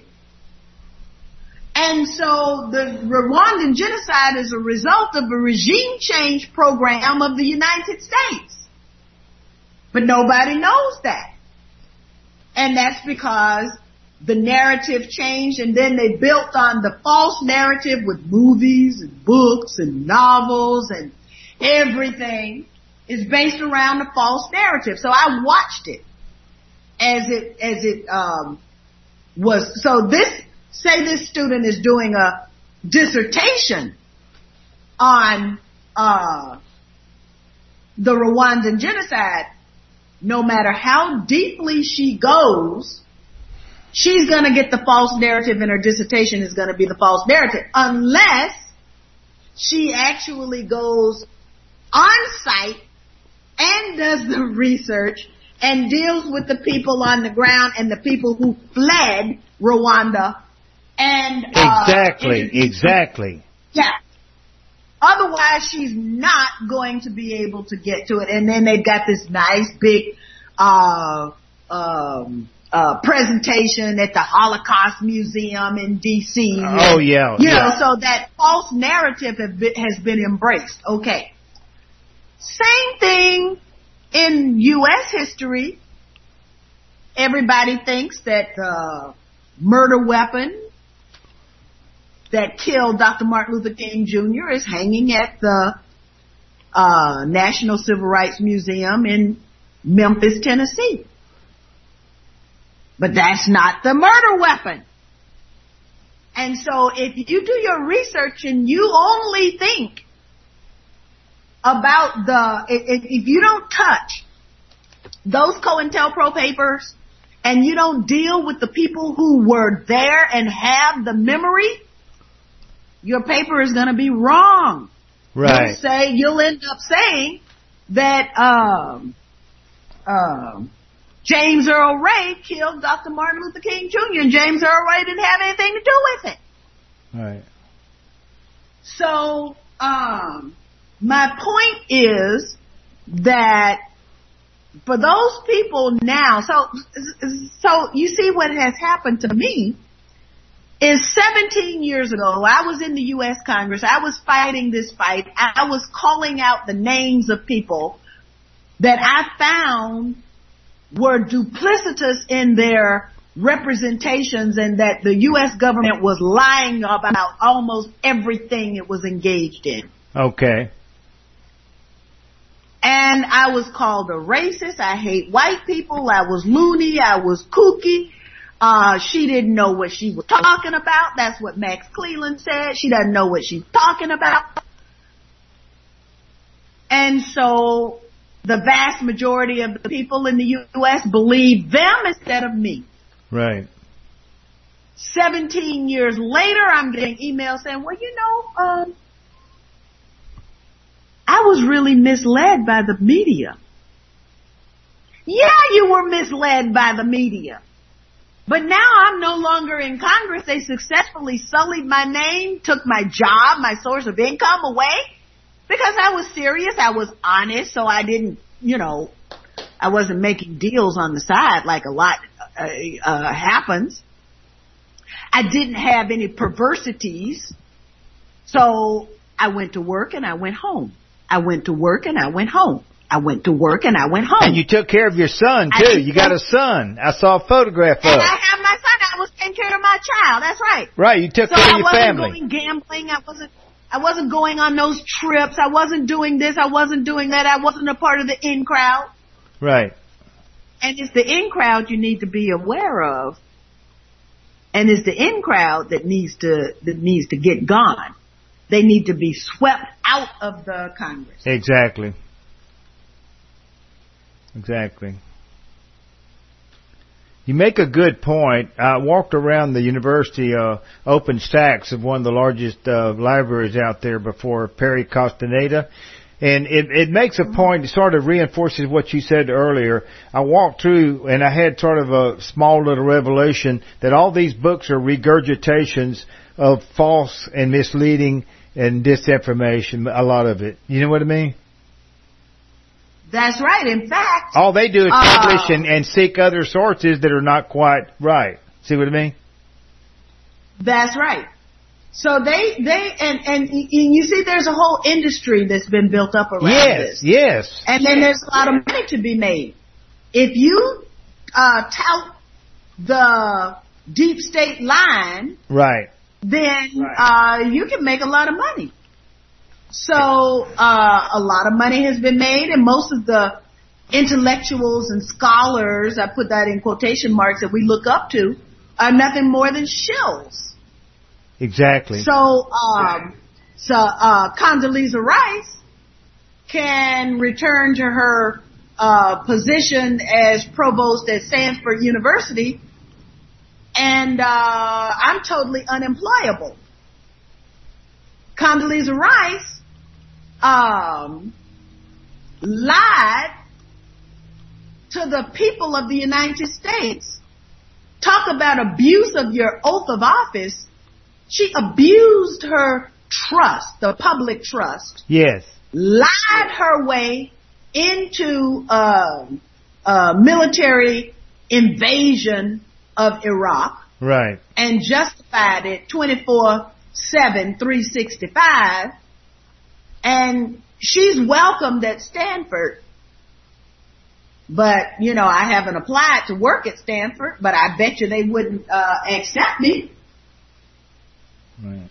And so the Rwandan genocide is a result of a regime change program of the United States. But nobody knows that. And that's because the narrative changed and then they built on the false narrative with movies and books and novels and everything is based around the false narrative. So I watched it as it, as it, um, was. So this, say this student is doing a dissertation on, uh, the Rwandan genocide. No matter how deeply she goes, she's gonna get the false narrative and her dissertation is gonna be the false narrative unless she actually goes on site and does the research and deals with the people on the ground and the people who fled Rwanda. And uh, exactly, and, exactly. Yeah. Otherwise, she's not going to be able to get to it. And then they've got this nice big uh um uh presentation at the Holocaust Museum in D C Oh yeah. You yeah. know, so that false narrative have been, has been embraced. Okay. Same thing in U S history. Everybody thinks that the murder weapon that killed Doctor Martin Luther King Junior is hanging at the uh National Civil Rights Museum in Memphis, Tennessee. But that's not the murder weapon. And so if you do your research and you only think about the, if, if you don't touch those COINTELPRO papers and you don't deal with the people who were there and have the memory, your paper is going to be wrong. Right. You'll say, you'll end up saying that, um, um, James Earl Ray killed Doctor Martin Luther King Junior and James Earl Ray didn't have anything to do with it. Right. So, um, my point is that for those people now, so, so you see what has happened to me is seventeen years ago, I was in the U S Congress. I was fighting this fight. I was calling out the names of people that I found were duplicitous in their representations and that the U S government was lying about almost everything it was engaged in. Okay. And I was called a racist. I hate white people. I was loony. I was kooky. Uh, she didn't know what she was talking about. That's what Max Cleland said. She doesn't know what she's talking about. And so the vast majority of the people in the U S believe them instead of me. Right. Seventeen years later, I'm getting emails saying, well, you know, um, I was really misled by the media. Yeah, you were misled by the media. But now I'm no longer in Congress. They successfully sullied my name, took my job, my source of income away. Because I was serious, I was honest, so I didn't, you know, I wasn't making deals on the side like a lot uh, uh, happens. I didn't have any perversities, so I went to work and I went home. I went to work and I went home. I went to work and I went home. And you took care of your son, too. You got a son. I saw a photograph of And it. I have my son. I was taking care of my child. That's right. Right, you took So care I of your family. wasn't going gambling. I wasn't, I wasn't going on those trips. I wasn't doing this. I wasn't doing that. I wasn't a part of the in crowd. Right. And it's the in crowd you need to be aware of. And it's the in crowd that needs to, that needs to get gone. They need to be swept out of the Congress. Exactly. Exactly. You make a good point. I walked around the university uh, open stacks of one of the largest uh, libraries out there before Perry Castaneda. And it, it makes a point, it sort of reinforces what you said earlier. I walked through and I had sort of a small little revelation that all these books are regurgitations of false and misleading and disinformation, a lot of it. You know what I mean? That's right. In fact, all they do is publish uh, and, and seek other sources that are not quite right. See what I mean? That's right. So they, they, and, and, and you see there's a whole industry that's been built up around yes, this. Yes, yes. And then there's a lot of money to be made. If you, uh, tout the deep state line. Right. Then, right. uh, you can make a lot of money. So, uh, a lot of money has been made, and most of the intellectuals and scholars, I put that in quotation marks, that we look up to, are nothing more than shills. Exactly. So, um, so, uh, Condoleezza Rice can return to her, uh, position as provost at Stanford University, and, uh, I'm totally unemployable. Condoleezza Rice, um, lied to the people of the United States. Talk about abuse of your oath of office. She abused her trust, the public trust. Yes. Lied her way into uh, a military invasion of Iraq. Right. And justified it twenty-four seven, three sixty-five. And she's welcomed at Stanford. But, you know, I haven't applied to work at Stanford, but I bet you they wouldn't uh, accept me. Right.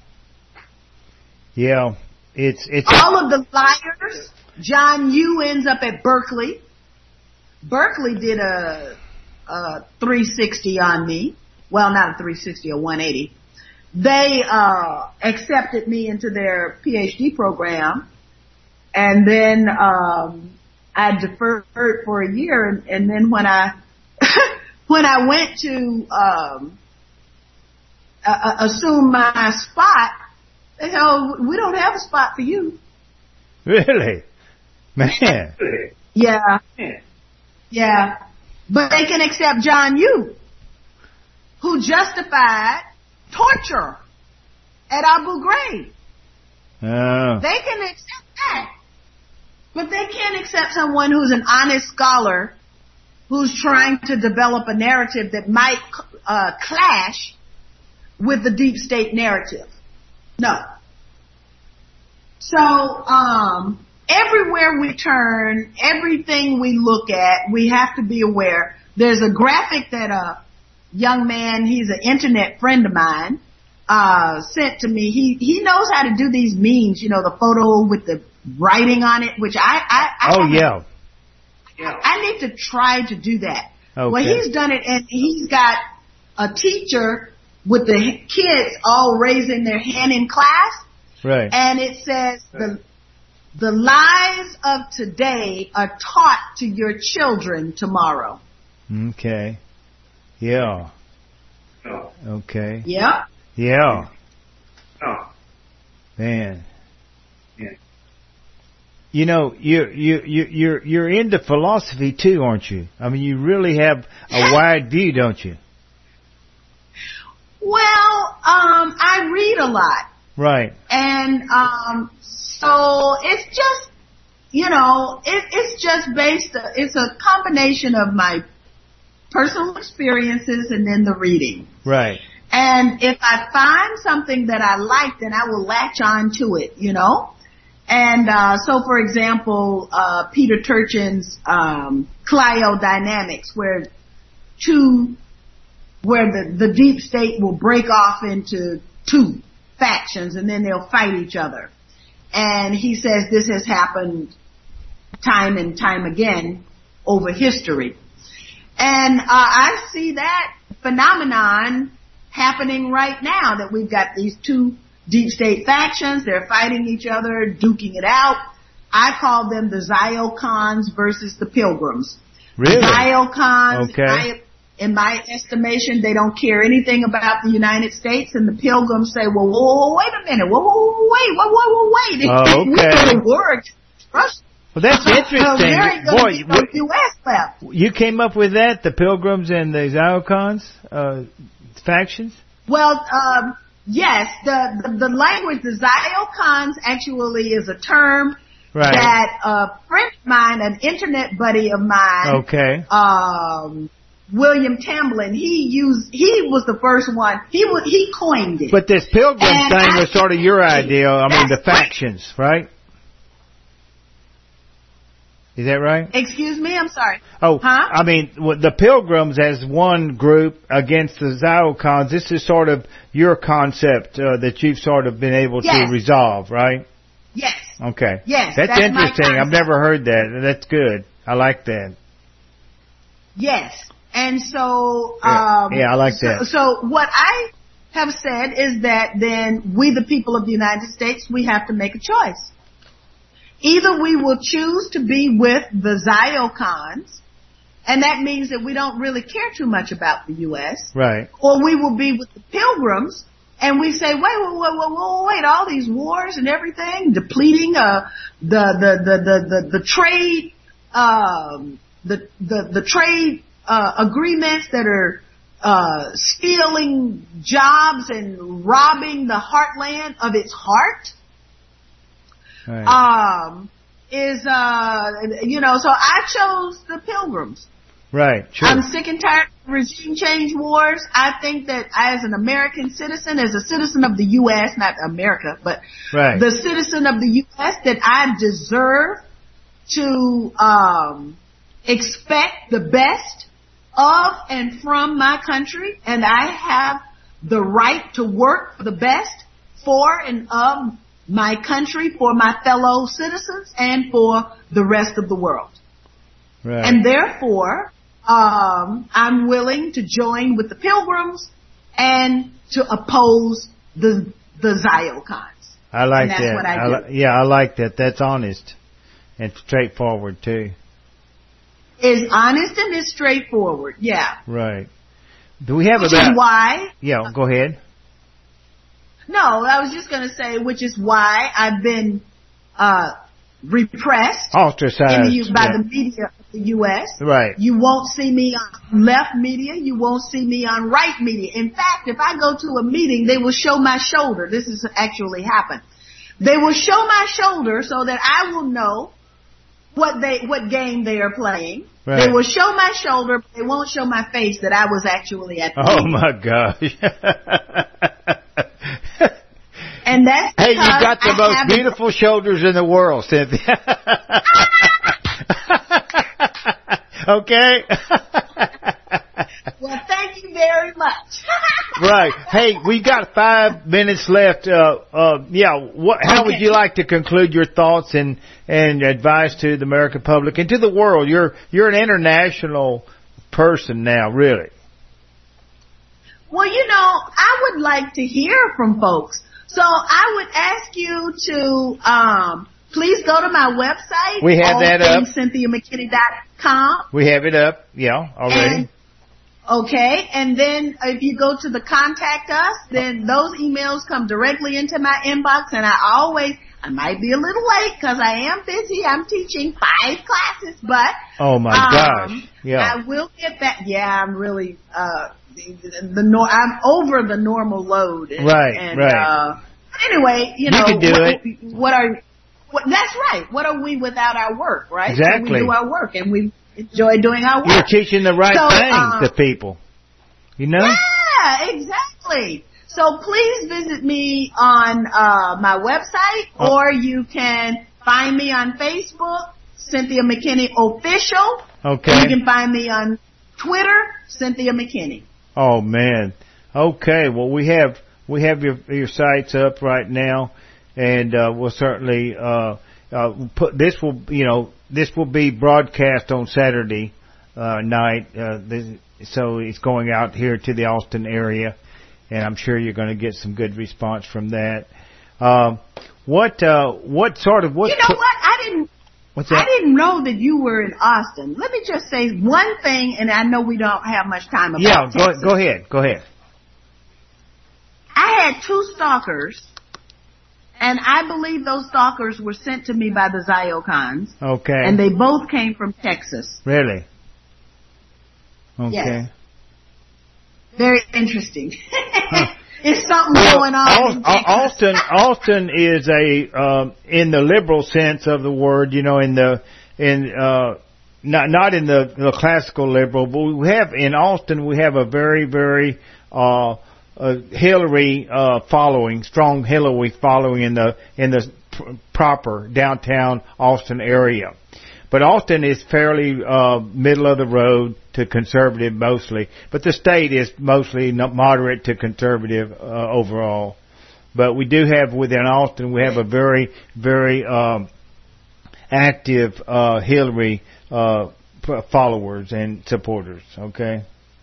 Yeah, it's it's all of the liars. John Yoo ends up at Berkeley. Berkeley did a, a three sixty on me. Well, not a three sixty, a one eighty. They uh accepted me into their PhD program, and then um I deferred for a year, and, and then when I when I went to um Uh, assume my spot, they said, oh, we don't have a spot for you. Really? Man. Yeah. Yeah. But they can accept John Yoo, who justified torture at Abu Ghraib. Oh. They can accept that. But they can't accept someone who's an honest scholar, who's trying to develop a narrative that might uh, clash with the deep state narrative. No. So, um, everywhere we turn, everything we look at, we have to be aware. There's a graphic that a young man, he's an internet friend of mine, uh, sent to me. He, he knows how to do these memes, you know, the photo with the writing on it, which I, I, I Oh, yeah. I, I need to try to do that. Okay. Well, he's done it, and he's got a teacher with the kids all raising their hand in class. Right. And it says, the, the lies of today are taught to your children tomorrow. Okay. Yeah. Okay. Yep. Yeah. Man. You know, you you you you're you're into philosophy too, aren't you? I mean, you really have a wide view, don't you? Well, um, I read a lot. Right. And, um, so it's just, you know, it, it's just based, it's a combination of my personal experiences and then the reading. Right. And if I find something that I like, then I will latch on to it, you know? And uh, so, for example, uh, Peter Turchin's um, Cliodynamics, where two, where the, the deep state will break off into two factions and then they'll fight each other. And he says this has happened time and time again over history. And uh, I see that phenomenon happening right now, that we've got these two deep state factions. They're fighting each other, duking it out. I call them the Zyocons versus the Pilgrims. Really? Zyocons, okay. I, in my estimation, they don't care anything about the United States, and the Pilgrims say, well, whoa, whoa, wait a minute, whoa, whoa, whoa wait, whoa, whoa, whoa, wait. Oh, okay. We go to war against Russia. Well, that's interesting. Very good. Boy, no U S left. You came up with that, the Pilgrims and the Zyocons uh, factions? Well, um, yes, the, the the language, the Zyocons actually is a term right. that a friend of mine, an internet buddy of mine, okay, um, William Tamblin, he used, he was the first one. He was, he coined it. But this Pilgrim and thing I, was sort of your idea. I mean, the factions, right? Is that right? Excuse me, I'm sorry. Oh, huh? I mean, the Pilgrims as one group against the Zyocons, this is sort of your concept uh, that you've sort of been able yes. to resolve, right? Yes. Okay. Yes. That's, that's interesting. I've never heard that. That's good. I like that. Yes. And so, yeah, um, yeah I like so, that. So what I have said is that then we, the people of the United States, we have to make a choice. Either we will choose to be with the Zyocons, and that means that we don't really care too much about the U S Right. Or we will be with the Pilgrims, and we say, wait, wait, wait, wait, wait, wait, all these wars and everything, depleting uh, the, the, the, the, the, the trade, um, the, the, the trade uh, agreements that are uh, stealing jobs and robbing the heartland of its heart. Right. Um, is, uh, you know, so I chose the Pilgrims. Right, sure. I'm sick and tired of regime change wars. I think that as an American citizen, as a citizen of the U S, not America, but right. the citizen of the U S, that I deserve to, um, expect the best of and from my country, and I have the right to work for the best for and of my country, for my fellow citizens, and for the rest of the world. Right. And therefore, um, I'm willing to join with the Pilgrims and to oppose the the Zyocons. I like and that's that. What I I do. li- yeah, I like that. That's honest and straightforward too. Is honest and is straightforward. Yeah. Right. Do we have Which about? is why. Yeah, go ahead. No, I was just going to say, which is why I've been uh, repressed Ostracized in the U- by yeah. the media of the U S. Right. You won't see me on left media. You won't see me on right media. In fact, if I go to a meeting, they will show my shoulder. This has actually happened. They will show my shoulder so that I will know what they what game they are playing. Right. They will show my shoulder, but they won't show my face that I was actually at the Oh meeting. my gosh. And that's Hey, you got the I most haven't- beautiful shoulders in the world, Cynthia. Okay? Well, thank you very much. Right. Hey, we got five minutes left. Uh, uh, yeah, what, how Okay. would you like to conclude your thoughts and, and advice to the American public and to the world? You're, you're an international person now, really. Well, you know, I would like to hear from folks. So I would ask you to um, please go to my website. We have that up. Cynthia McKinney dot com. We have it up, yeah, already. And, okay, and then if you go to the contact us, then those emails come directly into my inbox, and I always, I might be a little late because I am busy. I'm teaching five classes, but Oh my um, gosh, yeah. I will get back. Yeah, I'm really uh the, the nor I'm over the normal load. And, Right, and, right. Uh, but anyway, you You know, can do what, it. what are what? That's right. What are we without our work, right? Exactly. So we do our work, and we enjoy doing our work. You're teaching the right So, things um, to people. You know? Yeah, exactly. So please visit me on uh, my website, oh. or you can find me on Facebook, Cynthia McKinney Official. Okay. And you can find me on Twitter, Cynthia McKinney. Oh man. Okay. Well, we have we have your your sites up right now, and uh, we'll certainly uh, uh, put this will you know this will be broadcast on Saturday uh, night. Uh, this, so it's going out here to the Austin area. And I'm sure you're going to get some good response from that. Um, what uh, what sort of what? You know what? I didn't. What's that? I didn't know that you were in Austin. Let me just say one thing, and I know we don't have much time. About yeah, go Texas. go ahead, go ahead. I had two stalkers, and I believe those stalkers were sent to me by the Zyokons. Okay. And they both came from Texas. Really? Okay. Yes. Very interesting. Huh. It's something Well, going on. in Austin, Austin is a um, in the liberal sense of the word, you know, in the in uh, not not in the, the classical liberal, but we have in Austin we have a very very uh, uh, Hillary uh, following, strong Hillary following in the in the pr- proper downtown Austin area. But Austin is fairly uh, middle of the road to conservative mostly, but the state is mostly moderate to conservative uh, overall. But we do have within Austin, we have a very, very um, active uh, Hillary uh, followers and supporters. Okay,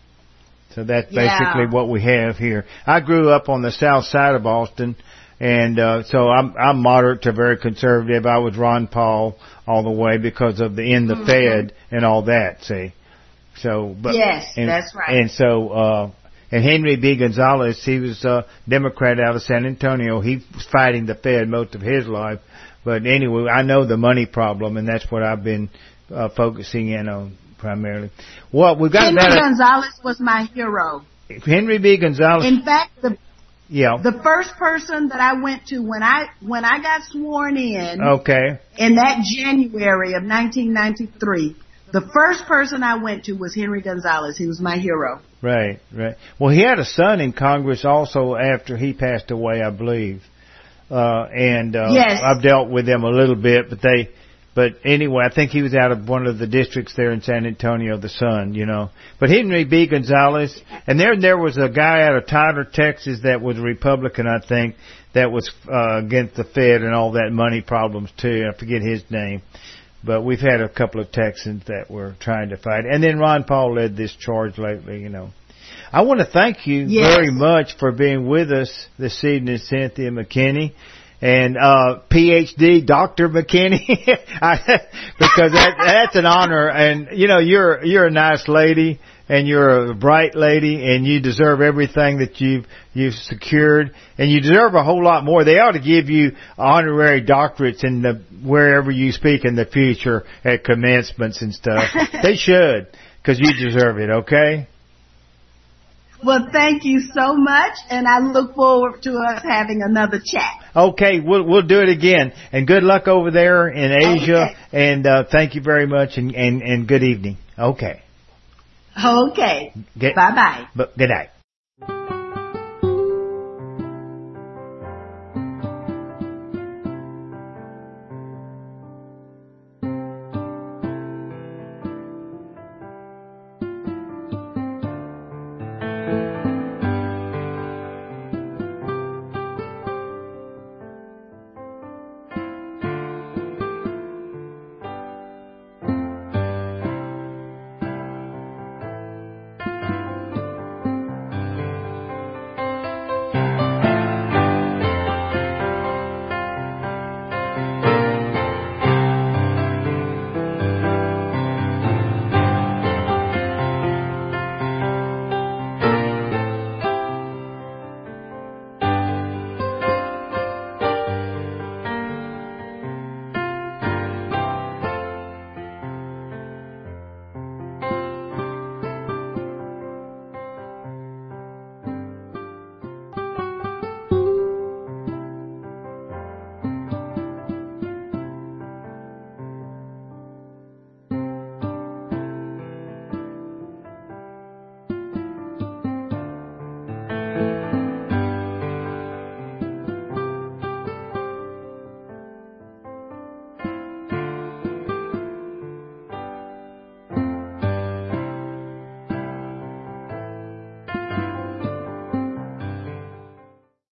so that's Yeah. basically what we have here. I grew up on the south side of Austin. And, uh, so I'm, I'm moderate to very conservative. I was Ron Paul all the way because of the, in the Mm-hmm. Fed and all that, see. So, but. Yes, and, that's right. And so, uh, and Henry B. Gonzalez, he was a Democrat out of San Antonio. He was fighting the Fed most of his life. But anyway, I know the money problem, and that's what I've been, uh, focusing in on primarily. Well, we've got Henry that. Gonzalez was my hero. Henry B. Gonzalez. In fact, the Yeah. The first person that I went to when I when I got sworn in Okay. in that January of nineteen ninety-three, the first person I went to was Henry Gonzalez. He was my hero. Right, right. Well, he had a son in Congress also after he passed away, I believe. Uh, and uh, Yes. I've dealt with them a little bit, but they, but anyway, I think he was out of one of the districts there in San Antonio, the son, you know. But Henry B. Gonzalez, and there there was a guy out of Tyler, Texas that was a Republican, I think, that was uh, against the Fed and all that money problems too. I forget his name. But we've had a couple of Texans that were trying to fight. And then Ron Paul led this charge lately, you know. I want to thank you Yes. very much for being with us this evening, Cynthia McKinney. And, uh, P H D, Doctor McKinney, I, because that, that's an honor. And, you know, you're, you're a nice lady and you're a bright lady and you deserve everything that you've, you've secured. And you deserve a whole lot more. They ought to give you honorary doctorates in the, wherever you speak in the future at commencements and stuff. They should, because you deserve it, okay? Well, thank you so much, and I look forward to us having another chat. Okay, we'll we'll do it again. And good luck over there in Asia. Okay. And uh, thank you very much. And, and and good evening. Okay. Okay. Get, Bye bye. But good night.